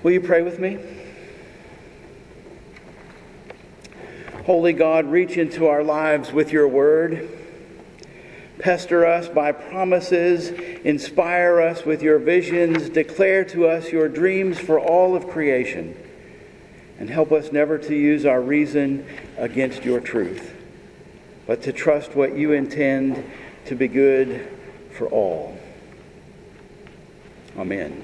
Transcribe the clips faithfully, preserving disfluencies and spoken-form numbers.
Will you pray with me? Holy God, reach into our lives with your word. Pester us by promises. Inspire us with your visions. Declare to us your dreams for all of creation. And help us never to use our reason against your truth, but to trust what you intend to be good for all. Amen.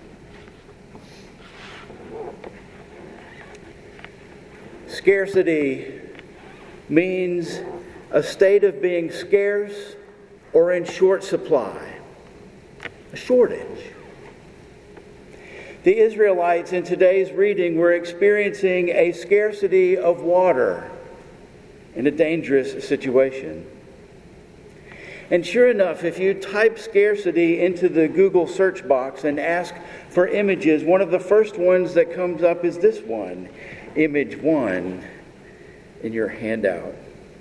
Scarcity means a state of being scarce or in short supply, a shortage. The Israelites in today's reading were experiencing a scarcity of water in a dangerous situation. And sure enough, if you type scarcity into the Google search box and ask for images, one of the first ones that comes up is this one. Image one in your handout.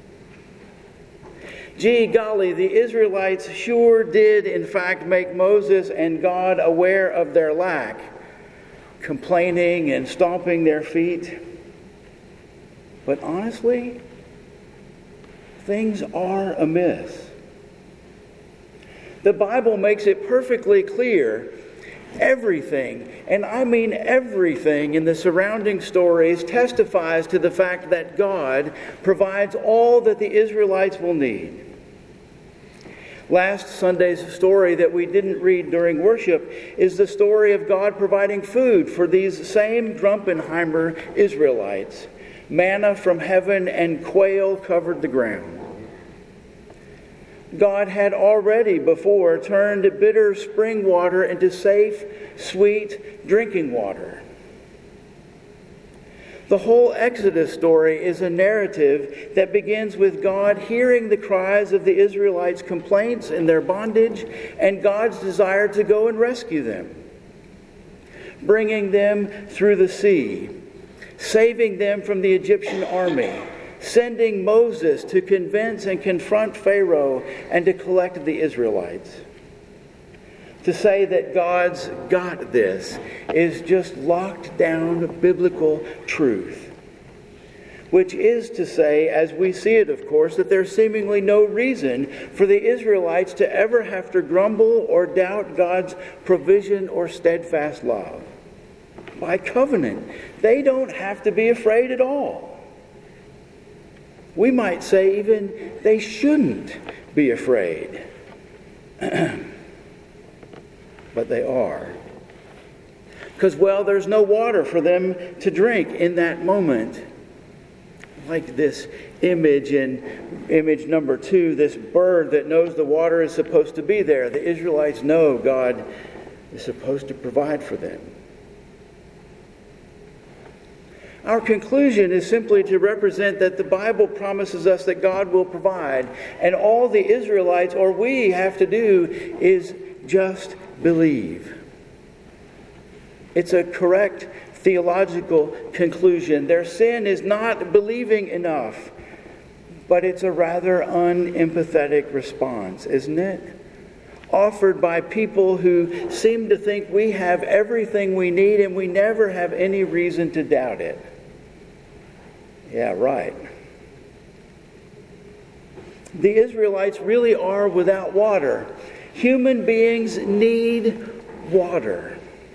Gee golly, the Israelites sure did in fact make Moses and God aware of their lack, complaining and stomping their feet. But honestly, things are amiss. The Bible makes it perfectly clear. Everything, and I mean everything in the surrounding stories testifies to the fact that God provides all that the Israelites will need. Last Sunday's story that we didn't read during worship is the story of God providing food for these same Drumpenheimer Israelites. Manna from heaven and quail covered the ground. God had already before turned bitter spring water into safe, sweet drinking water. The whole Exodus story is a narrative that begins with God hearing the cries of the Israelites' complaints in their bondage and God's desire to go and rescue them, bringing them through the sea, saving them from the Egyptian army, sending Moses to convince and confront Pharaoh and to collect the Israelites. To say that God's got this is just locked down biblical truth. Which is to say, as we see it, of course, that there's seemingly no reason for the Israelites to ever have to grumble or doubt God's provision or steadfast love. By covenant, they don't have to be afraid at all. We might say even they shouldn't be afraid. But they are. Because, well, there's no water for them to drink in that moment. Like this image in image number two, this bird that knows the water is supposed to be there. The Israelites know God is supposed to provide for them. Our conclusion is simply to represent that the Bible promises us that God will provide, and all the Israelites, or we, have to do is just believe. It's a correct theological conclusion. Their sin is not believing enough, but it's a rather unempathetic response, isn't it? Offered by people who seem to think we have everything we need and we never have any reason to doubt it. Yeah, right. The Israelites really are without water. Human beings need water.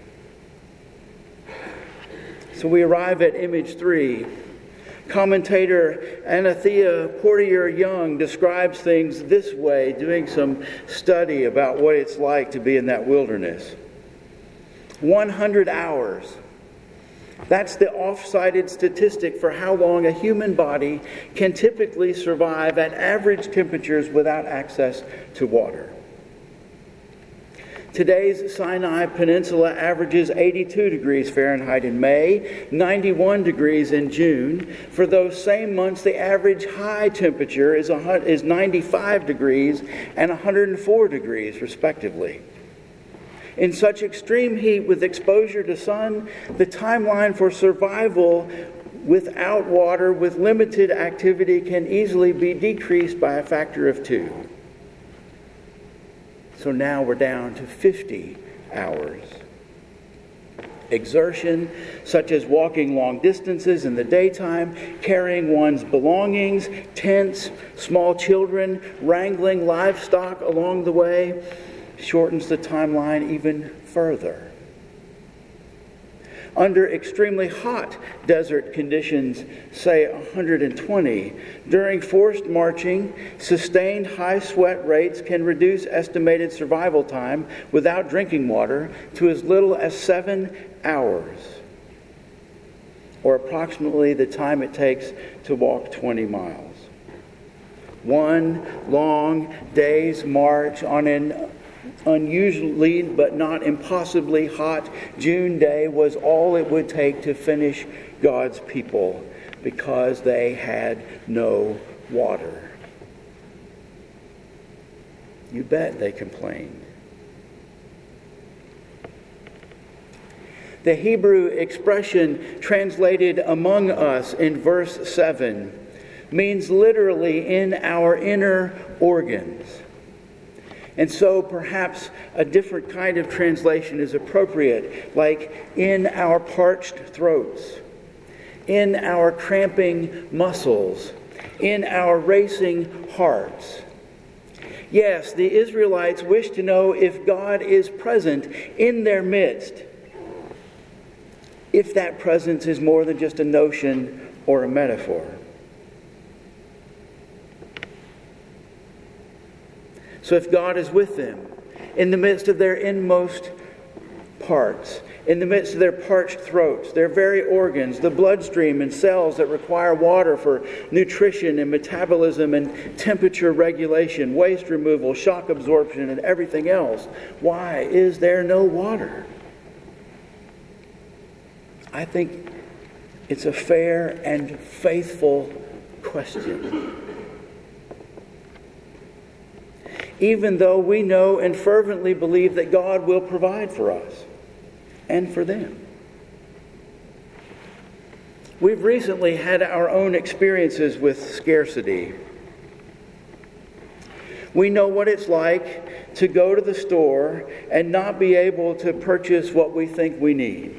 So we arrive at image three. Commentator Anathea Portier-Young describes things this way, doing some study about what it's like to be in that wilderness. one hundred hours. That's the oft-cited statistic for how long a human body can typically survive at average temperatures without access to water. Today's Sinai Peninsula averages eighty-two degrees Fahrenheit in May, ninety-one degrees in June. For those same months, the average high temperature is is ninety-five degrees and one hundred four degrees, respectively. In such extreme heat with exposure to sun, the timeline for survival without water, with limited activity, can easily be decreased by a factor of two. So now we're down to fifty hours. exertion, such as walking long distances in the daytime, carrying one's belongings, tents, small children, wrangling livestock along the way, shortens the timeline even further. Under extremely hot desert conditions, say one hundred twenty, during forced marching, sustained high sweat rates can reduce estimated survival time without drinking water to as little as seven hours, or approximately the time it takes to walk twenty miles. One long day's march on an unusually but not impossibly hot June day was all it would take to finish God's people, because they had no water. You bet they complained. The Hebrew expression translated among us in verse seven means literally in our inner organs. And so perhaps a different kind of translation is appropriate, like in our parched throats, in our cramping muscles, in our racing hearts. Yes, the Israelites wish to know if God is present in their midst, if that presence is more than just a notion or a metaphor. So if God is with them, in the midst of their inmost parts, in the midst of their parched throats, their very organs, the bloodstream and cells that require water for nutrition and metabolism and temperature regulation, waste removal, shock absorption, and everything else, why is there no water? I think it's a fair and faithful question. Even though we know and fervently believe that God will provide for us and for them. We've recently had our own experiences with scarcity. We know what it's like to go to the store and not be able to purchase what we think we need.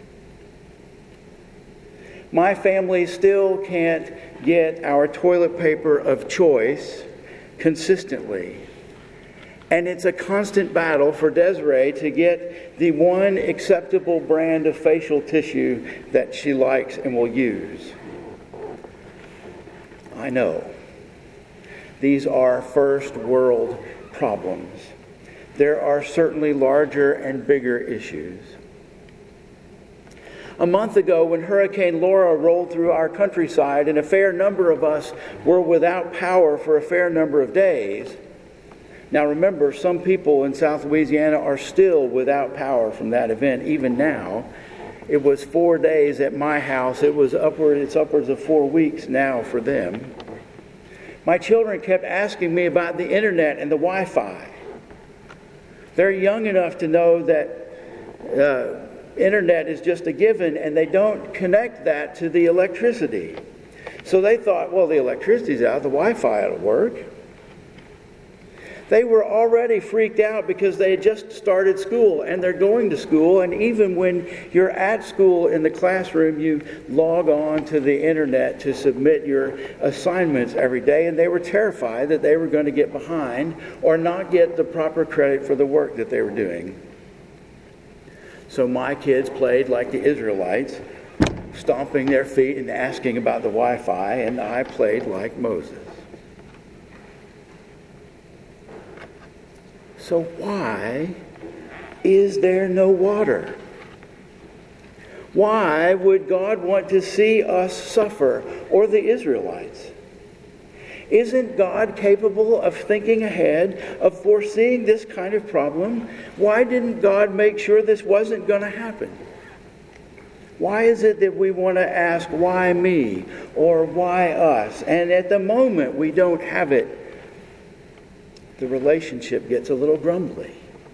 My family still can't get our toilet paper of choice consistently. And it's a constant battle for Desiree to get the one acceptable brand of facial tissue that she likes and will use. I know. These are first world problems. There are certainly larger and bigger issues. A month ago, when Hurricane Laura rolled through our countryside and a fair number of us were without power for a fair number of days. Now remember, some people in South Louisiana are still without power from that event, even now. It was four days at my house. It was upward, it's upwards of four weeks now for them. My children kept asking me about the internet and the Wi-Fi. They're young enough to know that uh, internet is just a given, and they don't connect that to the electricity. So they thought, well, the electricity's out, the Wi-Fi ought to work. They were already freaked out because they had just started school and they're going to school. And even when you're at school in the classroom, you log on to the internet to submit your assignments every day. And they were terrified that they were going to get behind or not get the proper credit for the work that they were doing. So my kids played like the Israelites, stomping their feet and asking about the Wi-Fi, and I played like Moses. So why is there no water? Why would God want to see us suffer, or the Israelites? Isn't God capable of thinking ahead, of foreseeing this kind of problem? Why didn't God make sure this wasn't going to happen? Why is it that we want to ask, why me, or why us? And at the moment we don't have it, the relationship gets a little grumbly.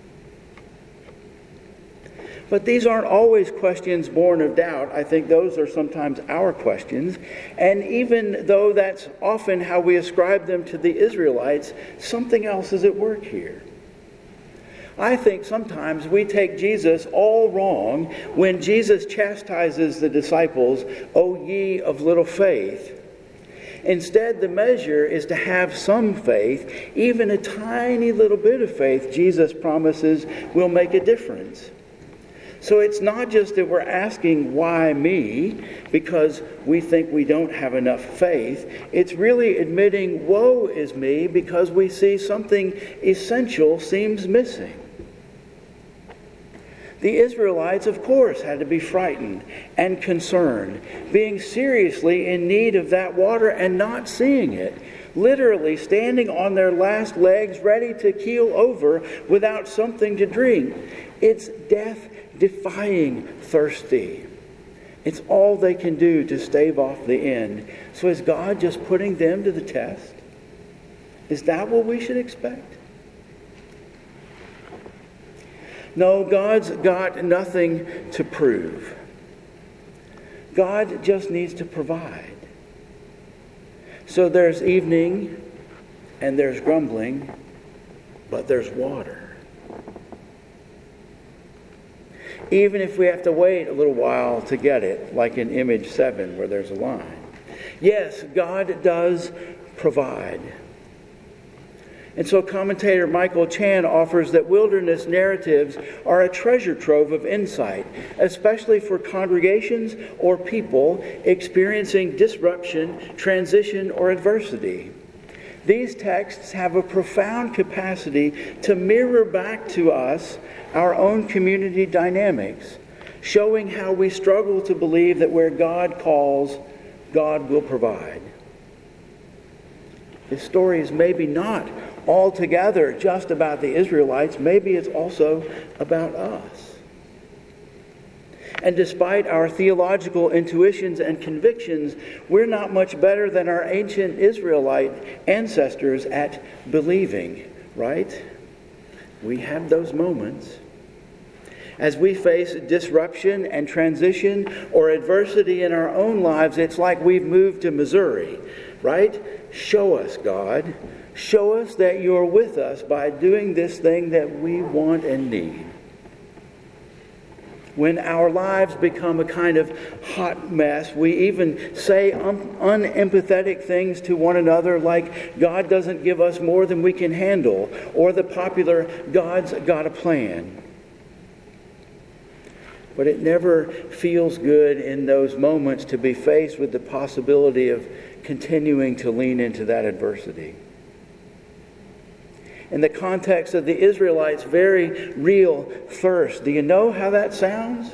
But these aren't always questions born of doubt. I think those are sometimes our questions. And even though that's often how we ascribe them to the Israelites, something else is at work here. I think sometimes we take Jesus all wrong when Jesus chastises the disciples, "O ye of little faith." Instead, the measure is to have some faith. Even a tiny little bit of faith, Jesus promises, will make a difference. So it's not just that we're asking, why me, because we think we don't have enough faith. It's really admitting, woe is me, because we see something essential seems missing. The Israelites, of course, had to be frightened and concerned, being seriously in need of that water and not seeing it, literally standing on their last legs, ready to keel over without something to drink. It's death-defying thirsty. It's all they can do to stave off the end. So is God just putting them to the test? Is that what we should expect? No, God's got nothing to prove. God just needs to provide. So there's evening and there's grumbling, but there's water. Even if we have to wait a little while to get it, like in image seven where there's a line. Yes, God does provide. And so commentator Michael Chan offers that wilderness narratives are a treasure trove of insight, especially for congregations or people experiencing disruption, transition, or adversity. These texts have a profound capacity to mirror back to us our own community dynamics, showing how we struggle to believe that where God calls, God will provide. This story is maybe not altogether just about the Israelites. Maybe it's also about us. And despite our theological intuitions and convictions, we're not much better than our ancient Israelite ancestors at believing, right? We have those moments. As we face disruption and transition or adversity in our own lives, it's like we've moved to Missouri, right? Show us, God. Show us that you're with us by doing this thing that we want and need. When our lives become a kind of hot mess, we even say un- unempathetic things to one another like God doesn't give us more than we can handle, or the popular God's got a plan. But it never feels good in those moments to be faced with the possibility of continuing to lean into that adversity. In the context of the Israelites' very real thirst, do you know how that sounds?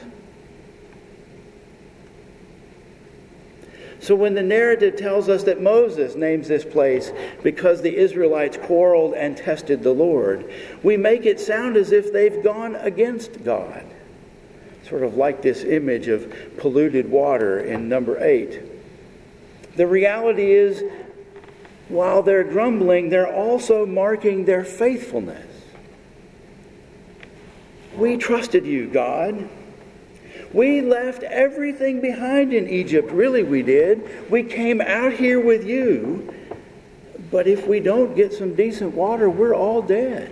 So when the narrative tells us that Moses names this place because the Israelites quarreled and tested the Lord, we make it sound as if they've gone against God. Sort of like this image of polluted water in number eight. The reality is, while they're grumbling, they're also marking their faithfulness. We trusted you, God. We left everything behind in Egypt. Really, we did. We came out here with you. But if we don't get some decent water, we're all dead.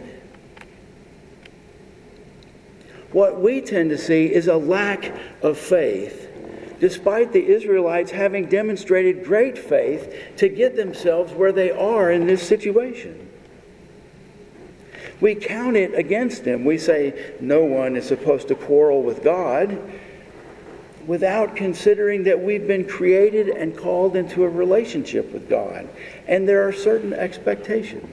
What we tend to see is a lack of faith, despite the Israelites having demonstrated great faith to get themselves where they are in this situation. We count it against them. We say no one is supposed to quarrel with God, without considering that we've been created and called into a relationship with God, and there are certain expectations.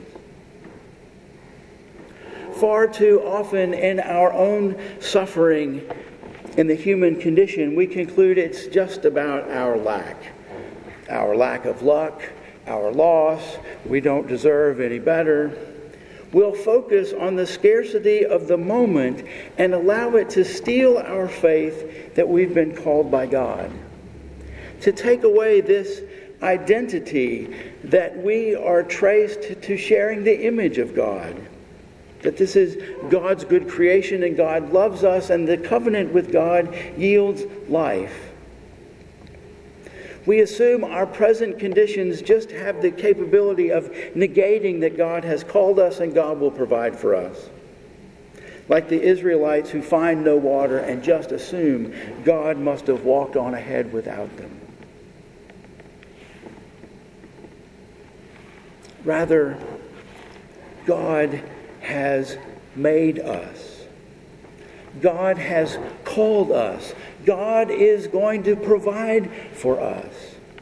Far too often in our own suffering in the human condition, we conclude it's just about our lack. Our lack of luck, our loss, we don't deserve any better. We'll focus on the scarcity of the moment and allow it to steal our faith that we've been called by God. To take away this identity that we are traced to sharing the image of God. That this is God's good creation and God loves us and the covenant with God yields life. We assume our present conditions just have the capability of negating that God has called us and God will provide for us. like the Israelites who find no water and just assume God must have walked on ahead without them. Rather, God has made us. God has called us. God is going to provide for us.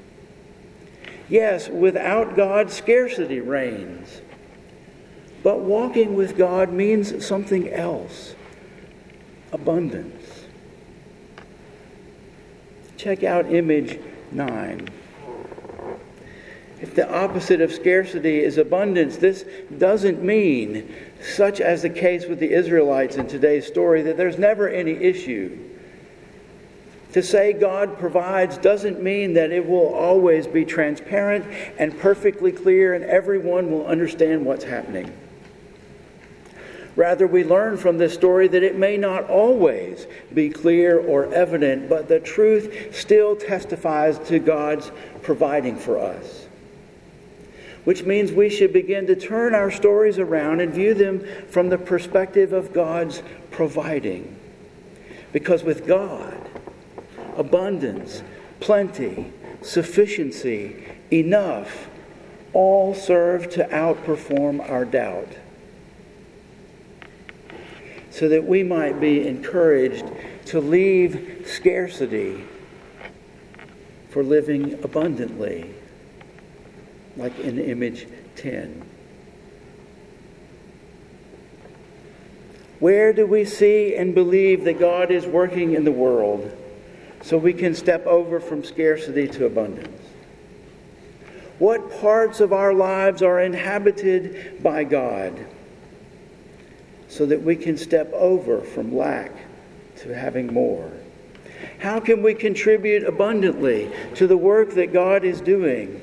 Yes, without God, scarcity reigns. But walking with God means something else. Abundance. Check out image nine. If the opposite of scarcity is abundance, this doesn't mean, such as the case with the Israelites in today's story, that there's never any issue. To say God provides doesn't mean that it will always be transparent and perfectly clear and everyone will understand what's happening. Rather, we learn from this story that it may not always be clear or evident, but the truth still testifies to God's providing for us. Which means we should begin to turn our stories around and view them from the perspective of God's providing. Because with God, abundance, plenty, sufficiency, enough, all serve to outperform our doubt. So that we might be encouraged to leave scarcity for living abundantly, like in image ten. Where do we see and believe that God is working in the world so we can step over from scarcity to abundance? What parts of our lives are inhabited by God so that we can step over from lack to having more? How can we contribute abundantly to the work that God is doing?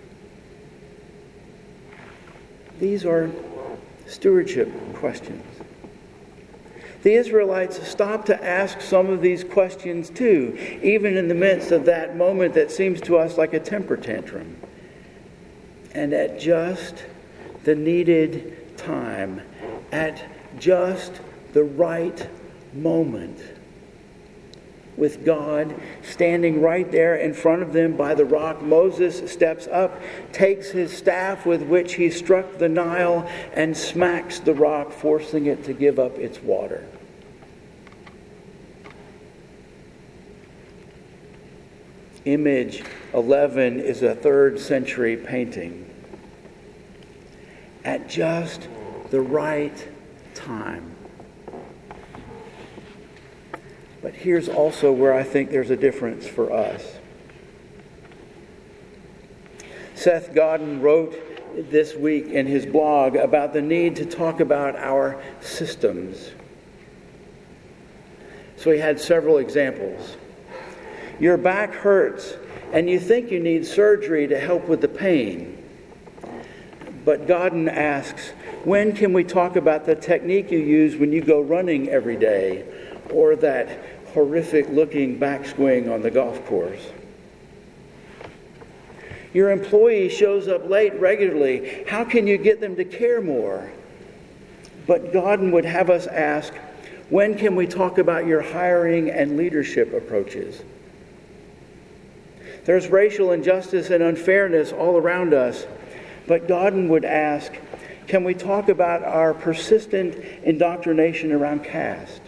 These are stewardship questions. The Israelites stopped to ask some of these questions too, even in the midst of that moment that seems to us like a temper tantrum. And at just the needed time, at just the right moment, with God standing right there in front of them by the rock, Moses steps up, takes his staff with which he struck the Nile, and smacks the rock, forcing it to give up its water. Image eleven is a third century painting. At just the right time. But here's also where I think there's a difference for us. Seth Godin wrote this week in his blog about the need to talk about our systems. So he had several examples. Your back hurts and you think you need surgery to help with the pain. But Godin asks, when can we talk about the technique you use when you go running every day, or that horrific looking backswing on the golf course? Your employee shows up late regularly. How can you get them to care more? But Godin would have us ask, when can we talk about your hiring and leadership approaches? There's racial injustice and unfairness all around us. But Godin would ask, can we talk about our persistent indoctrination around caste?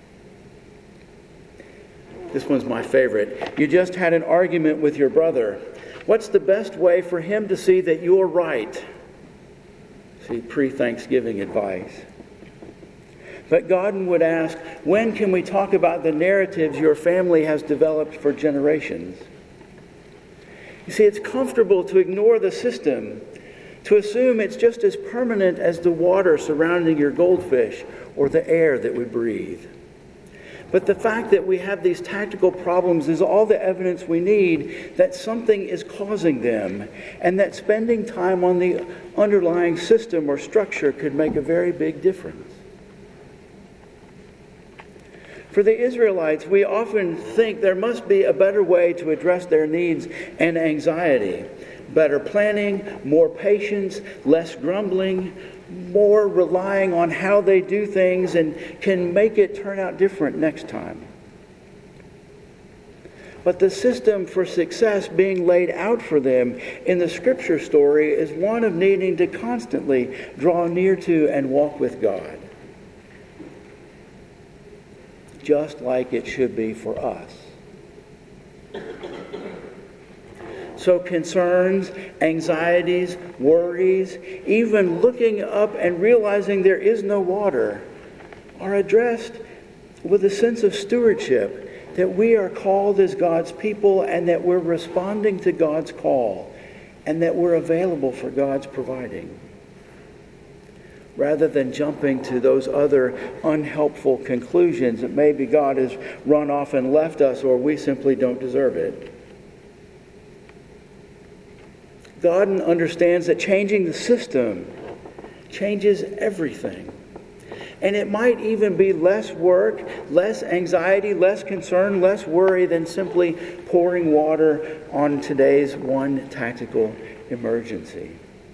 This one's my favorite. You just had an argument with your brother. What's the best way for him to see that you're right? See, pre-Thanksgiving advice. But Godin would ask, when can we talk about the narratives your family has developed for generations? You see, it's comfortable to ignore the system, to assume it's just as permanent as the water surrounding your goldfish or the air that we breathe. But the fact that we have these tactical problems is all the evidence we need that something is causing them, and that spending time on the underlying system or structure could make a very big difference. For the Israelites, we often think there must be a better way to address their needs and anxiety. Better planning, more patience, less grumbling, more relying on how they do things and can make it turn out different next time. But the system for success being laid out for them in the Scripture story is one of needing to constantly draw near to and walk with God, just like it should be for us. So concerns, anxieties, worries, even looking up and realizing there is no water, are addressed with a sense of stewardship, that we are called as God's people and that we're responding to God's call and that we're available for God's providing, rather than jumping to those other unhelpful conclusions that maybe God has run off and left us, or we simply don't deserve it. God understands that changing the system changes everything. And it might even be less work, less anxiety, less concern, less worry than simply pouring water on today's one tactical emergency.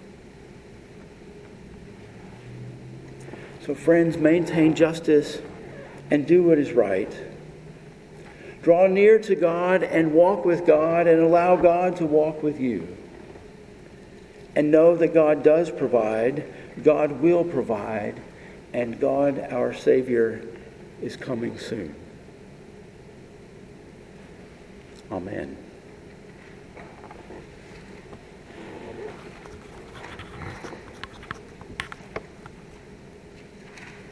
So friends, maintain justice and do what is right. Draw near to God and walk with God and allow God to walk with you. And know that God does provide, God will provide, and God, our Savior, is coming soon. Amen.